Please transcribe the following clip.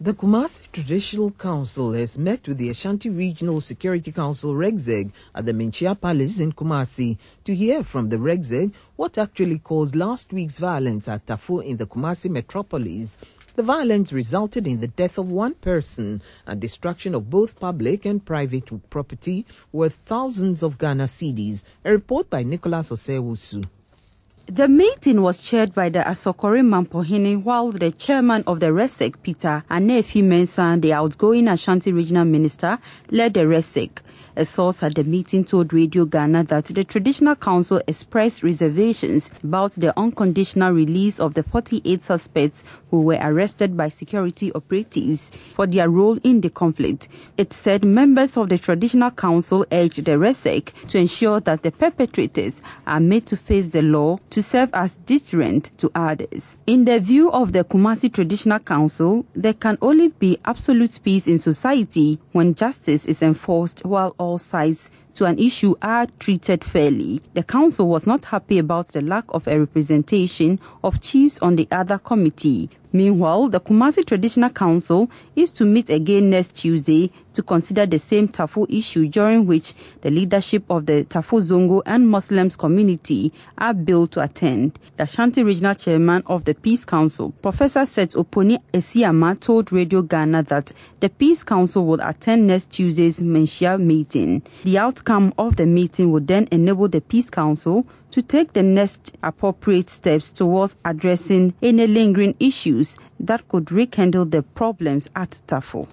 The Kumasi Traditional Council has met with the Ashanti Regional Security Council REGSEG at the Menchia Palace in Kumasi to hear from the REGSEG what actually caused last week's violence at Tafo in the Kumasi metropolis. The violence resulted in the death of one person and destruction of both public and private property worth thousands of Ghana cedis. A report by Nicholas Osewusu. The meeting was chaired by the Asokore Mampohene, while the chairman of the REGSEG, Peter Anefi Mensah, the outgoing Ashanti Regional Minister, led the REGSEG. A source at the meeting told Radio Ghana that the Traditional Council expressed reservations about the unconditional release of the 48 suspects who were arrested by security operatives for their role in the conflict. It said members of the Traditional Council urged the REGSEG to ensure that the perpetrators are made to face the law to serve as deterrent to others. In the view of the Kumasi Traditional Council, there can only be absolute peace in society when justice is enforced while all sides to an issue are treated fairly. The council was not happy about the lack of a representation of chiefs on the other committee. Meanwhile, the Kumasi Traditional Council is to meet again next Tuesday to consider the same Tafo issue, during which the leadership of the Tafo Zongo and Muslims community are billed to attend. The Ashanti Regional Chairman of the Peace Council, Professor Seth Oponi Esiama, told Radio Ghana that the Peace Council will attend next Tuesday's Menchia meeting. The outcome of the meeting would then enable the Peace Council to take the next appropriate steps towards addressing any lingering issues that could rekindle the problems at Tafo.